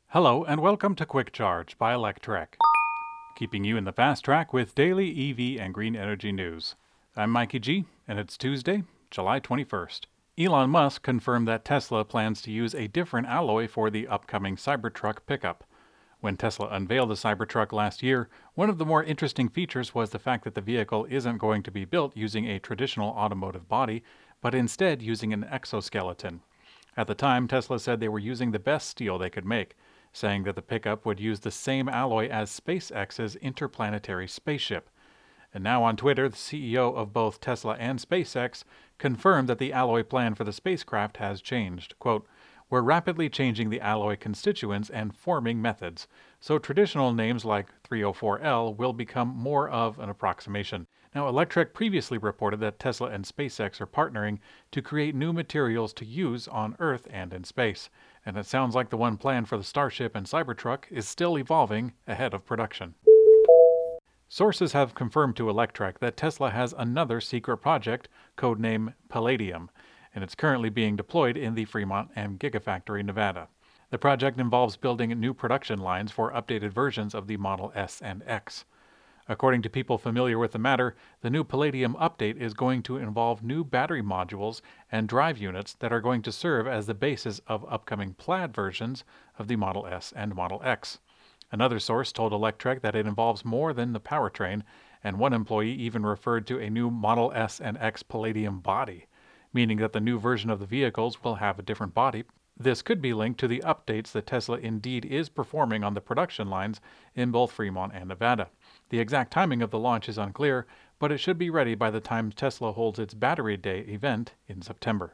Hello and welcome to Quick Charge by Electrek, keeping you in the fast track with daily EV and green energy news. I'm Mikey G, and it's Tuesday, July 21st. Elon Musk confirmed that Tesla plans to use a different alloy for the upcoming Cybertruck pickup. When Tesla unveiled the Cybertruck last year, one of the more interesting features was the fact that the vehicle isn't going to be built using a traditional automotive body, but instead using an exoskeleton. At the time, Tesla said they were using the best steel they could make, saying that the pickup would use the same alloy as SpaceX's interplanetary spaceship. And now on Twitter, the CEO of both Tesla and SpaceX confirmed that the alloy plan for the spacecraft has changed. Quote, "We're rapidly changing the alloy constituents and forming methods, so traditional names like 304L will become more of an approximation." Now, Electrek previously reported that Tesla and SpaceX are partnering to create new materials to use on Earth and in space, and it sounds like the one planned for the Starship and Cybertruck is still evolving ahead of production. Sources have confirmed to Electrek that Tesla has another secret project, codenamed Palladium, and it's currently being deployed in the Fremont and Gigafactory, Nevada. The project involves building new production lines for updated versions of the Model S and X. According to people familiar with the matter, the new Palladium update is going to involve new battery modules and drive units that are going to serve as the basis of upcoming Plaid versions of the Model S and Model X. Another source told Electrek that it involves more than the powertrain, and one employee even referred to a new Model S and X Palladium body, meaning that the new version of the vehicles will have a different body. This could be linked to the updates that Tesla indeed is performing on the production lines in both Fremont and Nevada. The exact timing of the launch is unclear, but it should be ready by the time Tesla holds its Battery Day event in September.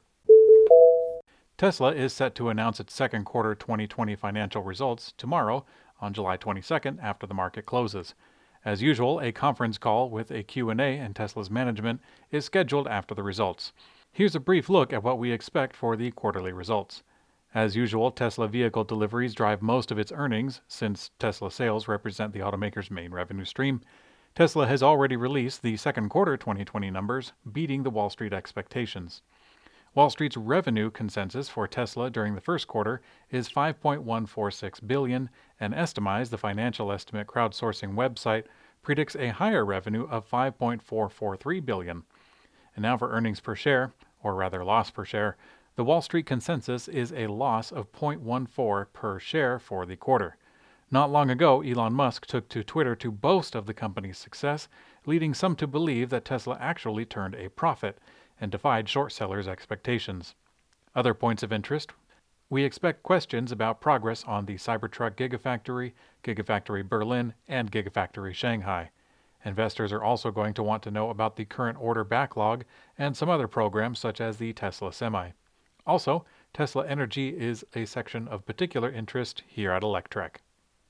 Tesla is set to announce its second quarter 2020 financial results tomorrow on July 22nd after the market closes. As usual, a conference call with a Q&A and Tesla's management is scheduled after the results. Here's a brief look at what we expect for the quarterly results. As usual, Tesla vehicle deliveries drive most of its earnings, since Tesla sales represent the automaker's main revenue stream. Tesla has already released the second quarter 2020 numbers, beating the Wall Street expectations. Wall Street's revenue consensus for Tesla during the first quarter is $5.146 billion, and Estimize, the financial estimate crowdsourcing website, predicts a higher revenue of $5.443 billion. And now for earnings per share, or rather loss per share. The Wall Street consensus is a loss of 0.14 per share for the quarter. Not long ago, Elon Musk took to Twitter to boast of the company's success, leading some to believe that Tesla actually turned a profit and defied short sellers' expectations. Other points of interest: we expect questions about progress on the Cybertruck Gigafactory, Gigafactory Berlin, and Gigafactory Shanghai. Investors are also going to want to know about the current order backlog and some other programs such as the Tesla Semi. Also, Tesla Energy is a section of particular interest here at Electrek.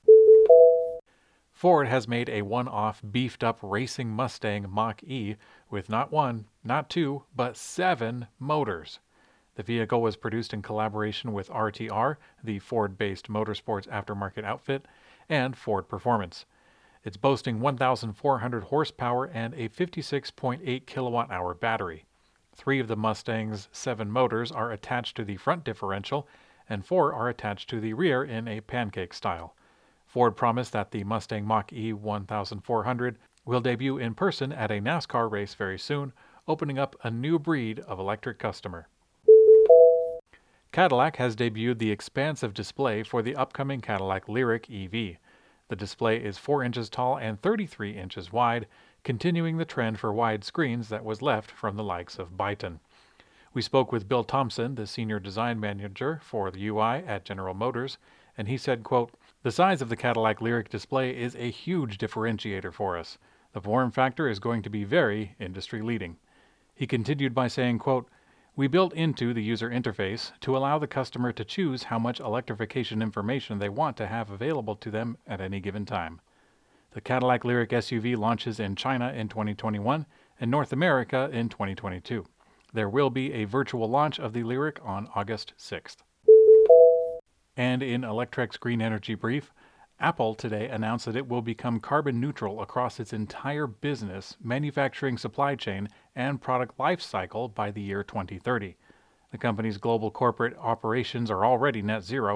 Ford has made a one-off beefed-up racing Mustang Mach-E with not one, not two, but 7 motors. The vehicle was produced in collaboration with RTR, the Ford-based motorsports aftermarket outfit, and Ford Performance. It's boasting 1,400 horsepower and a 56.8 kilowatt-hour battery. 3 of the Mustang's 7 motors are attached to the front differential, and 4 are attached to the rear in a pancake style. Ford promised that the Mustang Mach-E 1400 will debut in person at a NASCAR race very soon, opening up a new breed of electric customer. Cadillac has debuted the expansive display for the upcoming Cadillac Lyriq EV. The display is 4 inches tall and 33 inches wide, continuing the trend for wide screens that was left from the likes of Byton. We spoke with Bill Thompson, the senior design manager for the UI at General Motors, and he said, quote, "The size of the Cadillac Lyriq display is a huge differentiator for us. The form factor is going to be very industry-leading." He continued by saying, quote, "We built into the user interface to allow the customer to choose how much electrification information they want to have available to them at any given time." The Cadillac Lyriq SUV launches in China in 2021 and North America in 2022. There will be a virtual launch of the Lyriq on August 6th. And in Electrek's Green Energy Brief, Apple today announced that it will become carbon neutral across its entire business, manufacturing supply chain, and product life cycle by the year 2030. The company's global corporate operations are already net zero,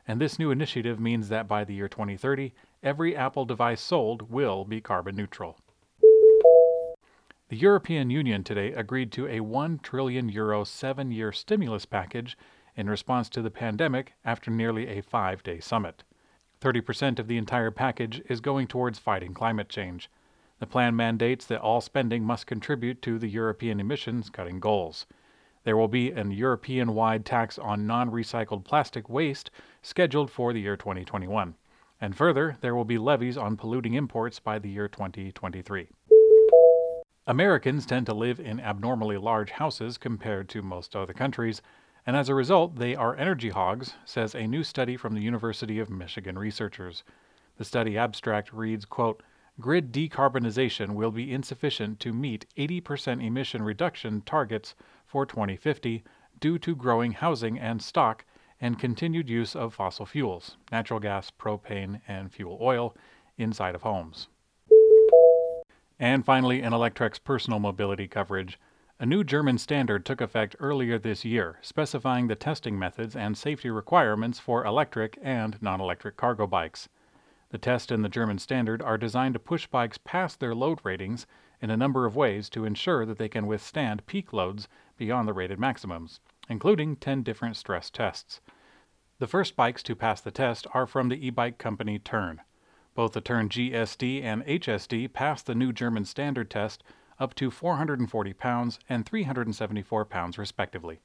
and this new initiative means that by the year 2030, every Apple device sold will be carbon neutral. The European Union today agreed to a €1 trillion 7-year stimulus package in response to the pandemic after nearly a 5-day summit. 30% of the entire package is going towards fighting climate change. The plan mandates that all spending must contribute to the European emissions cutting goals. There will be an European-wide tax on non-recycled plastic waste scheduled for the year 2021. And further, there will be levies on polluting imports by the year 2023. Americans tend to live in abnormally large houses compared to most other countries, and as a result, they are energy hogs, says a new study from the University of Michigan researchers. The study abstract reads, quote, "Grid decarbonization will be insufficient to meet 80% emission reduction targets for 2050 due to growing housing and stock and continued use of fossil fuels, natural gas, propane, and fuel oil, inside of homes." And finally, in Electrek's personal mobility coverage, a new German standard took effect earlier this year, specifying the testing methods and safety requirements for electric and non-electric cargo bikes. The test and the German standard are designed to push bikes past their load ratings in a number of ways to ensure that they can withstand peak loads beyond the rated maximums, including 10 different stress tests. The first bikes to pass the test are from the e-bike company Tern. Both the Tern GSD and HSD passed the new German standard test up to 440 pounds and 374 pounds respectively.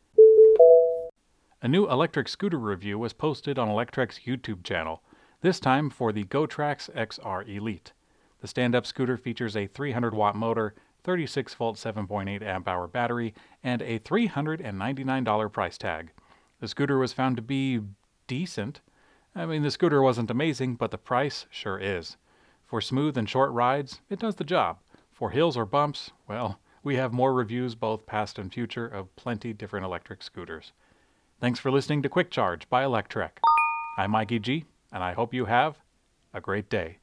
A new electric scooter review was posted on Electrek's YouTube channel, this time for the GoTrax XR Elite. The stand-up scooter features a 300-watt motor, 36-volt 7.8 amp-hour battery, and a $399 price tag. The scooter was found to be decent. The scooter wasn't amazing, but the price sure is. For smooth and short rides, it does the job. For hills or bumps, well, we have more reviews, both past and future, of plenty different electric scooters. Thanks for listening to Quick Charge by Electrek. I'm Mikey G, and I hope you have a great day.